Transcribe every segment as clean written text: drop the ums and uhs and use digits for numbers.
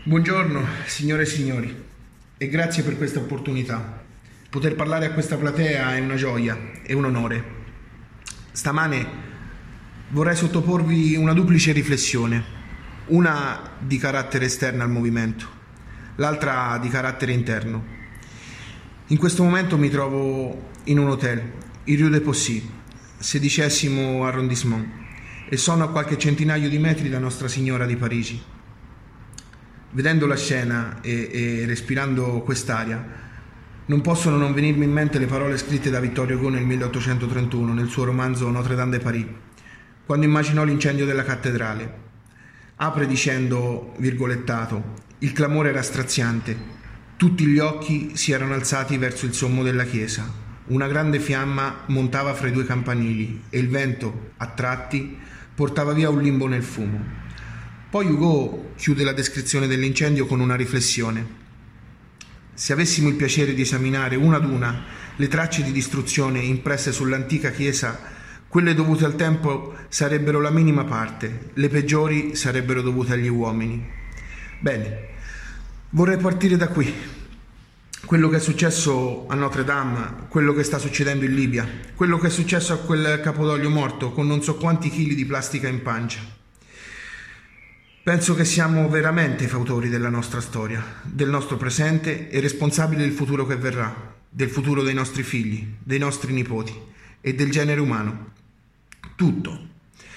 Buongiorno, signore e signori, e grazie per questa opportunità. Poter parlare a questa platea è una gioia, è un onore. Stamane vorrei sottoporvi una duplice riflessione, una di carattere esterno al movimento, l'altra di carattere interno. In questo momento mi trovo in un hotel, il Rue de Poissy, 16° arrondissement, e sono a qualche centinaio di metri da Nostra Signora di Parigi. Vedendo la scena e respirando quest'aria, non possono non venirmi in mente le parole scritte da Victor Hugo nel 1831 nel suo romanzo Notre-Dame de Paris, quando immaginò l'incendio della cattedrale. Apre dicendo, virgolettato, il clamore era straziante, tutti gli occhi si erano alzati verso il sommo della chiesa, una grande fiamma montava fra i due campanili e il vento, a tratti, portava via un limbo nel fumo. Poi Hugo chiude la descrizione dell'incendio con una riflessione. Se avessimo il piacere di esaminare una ad una le tracce di distruzione impresse sull'antica chiesa, quelle dovute al tempo sarebbero la minima parte, le peggiori sarebbero dovute agli uomini. Bene, vorrei partire da qui. Quello che è successo a Notre Dame, quello che sta succedendo in Libia, quello che è successo a quel capodoglio morto con non so quanti chili di plastica in pancia. Penso che siamo veramente fautori della nostra storia, del nostro presente e responsabili del futuro che verrà, del futuro dei nostri figli, dei nostri nipoti e del genere umano. Tutto.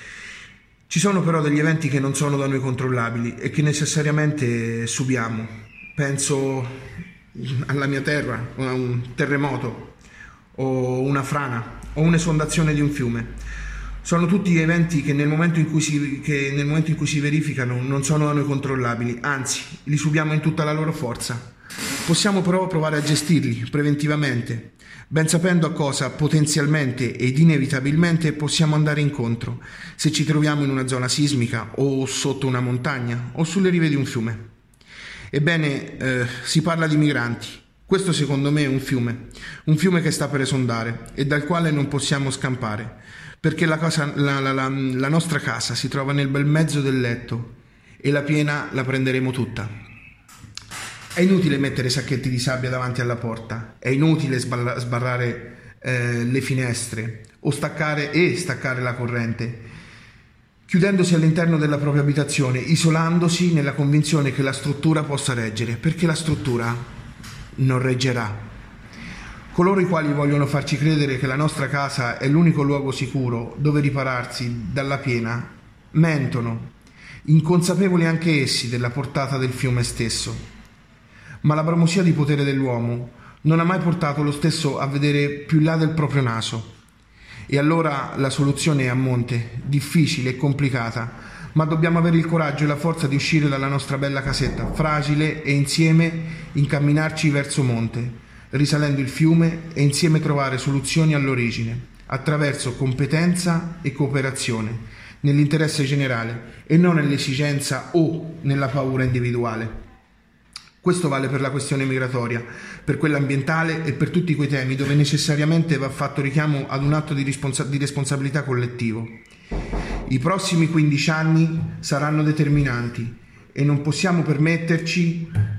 Ci sono però degli eventi che non sono da noi controllabili e che necessariamente subiamo. Penso alla mia terra, a un terremoto, o una frana, o un'esondazione di un fiume. Sono tutti eventi che nel momento in cui si verificano non sono da noi controllabili, anzi, li subiamo in tutta la loro forza. Possiamo però provare a gestirli preventivamente, ben sapendo a cosa potenzialmente ed inevitabilmente possiamo andare incontro, se ci troviamo in una zona sismica o sotto una montagna o sulle rive di un fiume. Ebbene, si parla di migranti. Questo secondo me è un fiume che sta per esondare e dal quale non possiamo scampare. Perché la nostra casa si trova nel bel mezzo del letto e la piena la prenderemo tutta. È inutile mettere sacchetti di sabbia davanti alla porta, è inutile sbarrare le finestre o staccare la corrente, chiudendosi all'interno della propria abitazione, isolandosi nella convinzione che la struttura possa reggere, perché la struttura non reggerà. Coloro i quali vogliono farci credere che la nostra casa è l'unico luogo sicuro dove ripararsi dalla piena, mentono, inconsapevoli anche essi della portata del fiume stesso. Ma la bramosia di potere dell'uomo non ha mai portato lo stesso a vedere più in là del proprio naso. E allora la soluzione è a monte, difficile e complicata, ma dobbiamo avere il coraggio e la forza di uscire dalla nostra bella casetta, fragile, e insieme incamminarci verso monte, risalendo il fiume e insieme trovare soluzioni all'origine, attraverso competenza e cooperazione, nell'interesse generale e non nell'esigenza o nella paura individuale. Questo vale per la questione migratoria, per quella ambientale e per tutti quei temi dove necessariamente va fatto richiamo ad un atto di responsabilità collettivo. I prossimi 15 anni saranno determinanti e non possiamo permetterci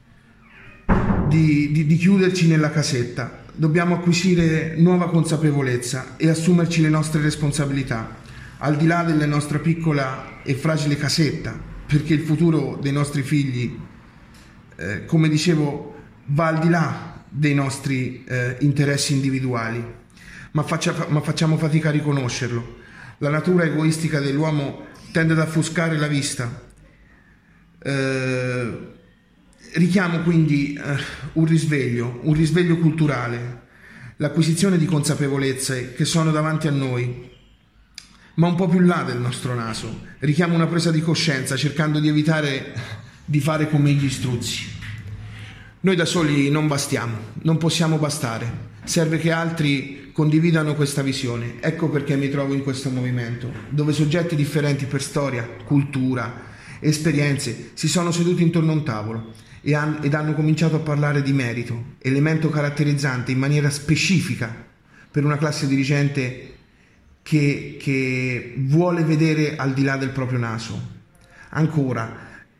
di chiuderci nella casetta. Dobbiamo acquisire nuova consapevolezza e assumerci le nostre responsabilità, al di là della nostra piccola e fragile casetta, perché il futuro dei nostri figli, come dicevo, va al di là dei nostri interessi individuali, ma facciamo fatica a riconoscerlo. La natura egoistica dell'uomo tende ad offuscare la vista. Richiamo quindi un risveglio culturale, l'acquisizione di consapevolezze che sono davanti a noi, ma un po' più in là del nostro naso. Richiamo una presa di coscienza, cercando di evitare di fare come gli struzzi. Noi da soli non bastiamo, non possiamo bastare. Serve che altri condividano questa visione. Ecco perché mi trovo in questo movimento, dove soggetti differenti per storia, cultura, esperienze si sono seduti intorno a un tavolo ed hanno cominciato a parlare di merito, elemento caratterizzante in maniera specifica per una classe dirigente che vuole vedere al di là del proprio naso. Ancora,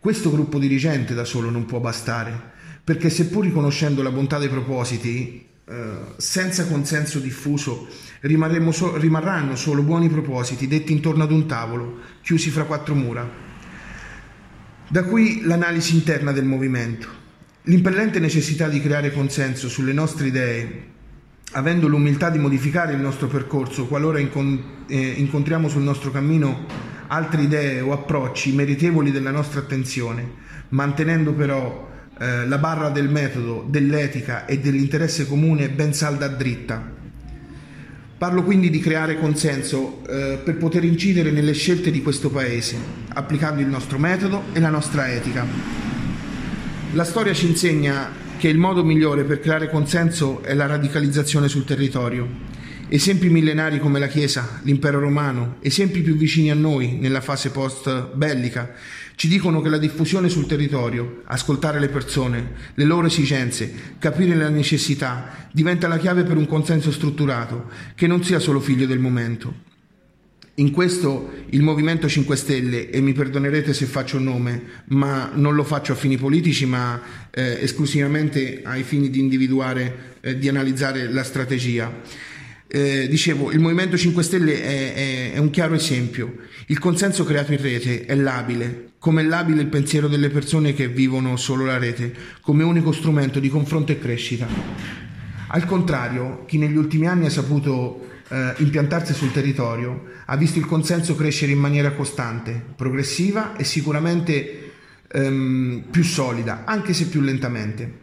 Questo gruppo dirigente da solo non può bastare, perché seppur riconoscendo la bontà dei propositi, senza consenso diffuso rimarranno solo buoni propositi detti intorno ad un tavolo, chiusi fra quattro mura. Da qui l'analisi interna del movimento, l'impellente necessità di creare consenso sulle nostre idee, avendo l'umiltà di modificare il nostro percorso qualora incontriamo sul nostro cammino altre idee o approcci meritevoli della nostra attenzione, mantenendo però la barra del metodo, dell'etica e dell'interesse comune ben salda dritta. Parlo quindi di creare consenso per poter incidere nelle scelte di questo Paese, applicando il nostro metodo e la nostra etica. La storia ci insegna che il modo migliore per creare consenso è la radicalizzazione sul territorio. Esempi millenari come la Chiesa, l'impero romano, esempi più vicini a noi nella fase post-bellica, ci dicono che la diffusione sul territorio, ascoltare le persone, le loro esigenze, capire le necessità, diventa la chiave per un consenso strutturato, che non sia solo figlio del momento. In questo il Movimento 5 Stelle, e mi perdonerete se faccio un nome, ma non lo faccio a fini politici, ma esclusivamente ai fini di individuare, di analizzare la strategia. Dicevo, il Movimento 5 Stelle è un chiaro esempio. Il consenso creato in rete è labile, come è labile il pensiero delle persone che vivono solo la rete, come unico strumento di confronto e crescita. Al contrario, chi negli ultimi anni ha saputo impiantarsi sul territorio ha visto il consenso crescere in maniera costante, progressiva e sicuramente più solida, anche se più lentamente.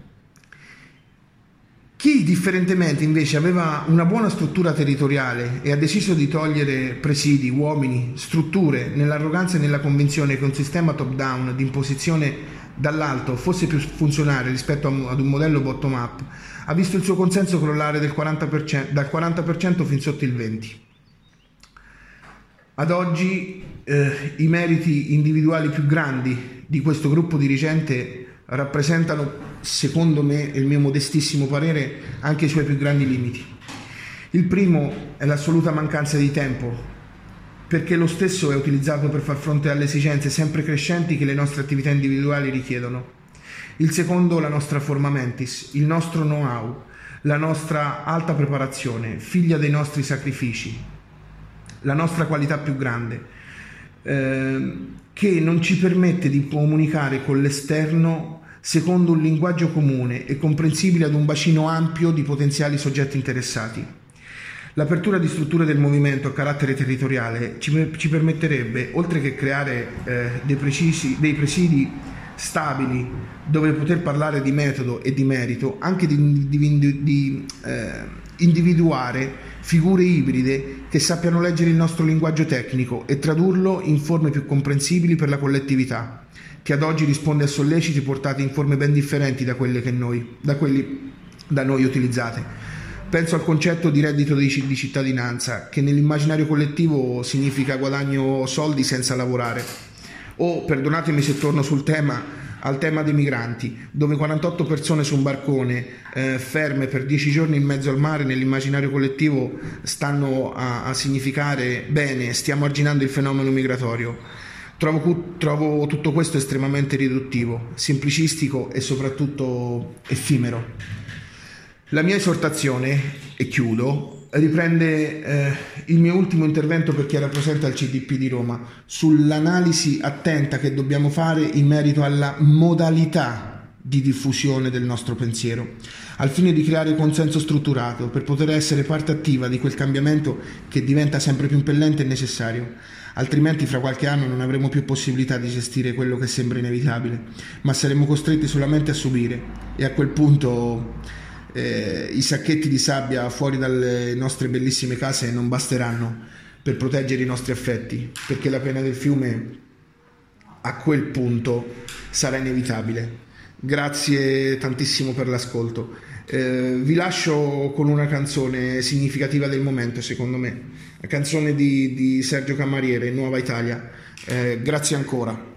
Chi differentemente invece aveva una buona struttura territoriale e ha deciso di togliere presidi, uomini, strutture, nell'arroganza e nella convinzione che un sistema top-down di imposizione dall'alto fosse più funzionale rispetto ad un modello bottom-up, ha visto il suo consenso crollare dal 40% fin sotto il 20%. Ad oggi i meriti individuali più grandi di questo gruppo dirigente rappresentano, secondo me e il mio modestissimo parere, anche i suoi più grandi limiti. Il primo è l'assoluta mancanza di tempo, perché lo stesso è utilizzato per far fronte alle esigenze sempre crescenti che le nostre attività individuali richiedono. Il secondo, la nostra forma mentis, il nostro know-how, la nostra alta preparazione, figlia dei nostri sacrifici, la nostra qualità più grande, che non ci permette di comunicare con l'esterno secondo un linguaggio comune e comprensibile ad un bacino ampio di potenziali soggetti interessati. L'apertura di strutture del movimento a carattere territoriale ci permetterebbe, oltre che creare dei presidi stabili dove poter parlare di metodo e di merito, anche di individuare figure ibride che sappiano leggere il nostro linguaggio tecnico e tradurlo in forme più comprensibili per la collettività, che ad oggi risponde a solleciti portati in forme ben differenti da quelli da noi utilizzate. Penso al concetto di reddito di cittadinanza, che nell'immaginario collettivo significa guadagno soldi senza lavorare. O, perdonatemi se torno al tema dei migranti, dove 48 persone su un barcone ferme per 10 giorni in mezzo al mare nell'immaginario collettivo stanno a significare bene, stiamo arginando il fenomeno migratorio. Trovo tutto questo estremamente riduttivo, semplicistico e soprattutto effimero. La mia esortazione, e chiudo, riprende il mio ultimo intervento per chi era presente al CDP di Roma, sull'analisi attenta che dobbiamo fare in merito alla modalità di diffusione del nostro pensiero, al fine di creare consenso strutturato per poter essere parte attiva di quel cambiamento che diventa sempre più impellente e necessario. Altrimenti fra qualche anno non avremo più possibilità di gestire quello che sembra inevitabile, ma saremo costretti solamente a subire, e a quel punto i sacchetti di sabbia fuori dalle nostre bellissime case non basteranno per proteggere i nostri affetti, perché la pena del fiume a quel punto sarà inevitabile. Grazie tantissimo per l'ascolto. Vi lascio con una canzone significativa del momento, secondo me, la canzone di Sergio Camariere, Nuova Italia. Grazie ancora.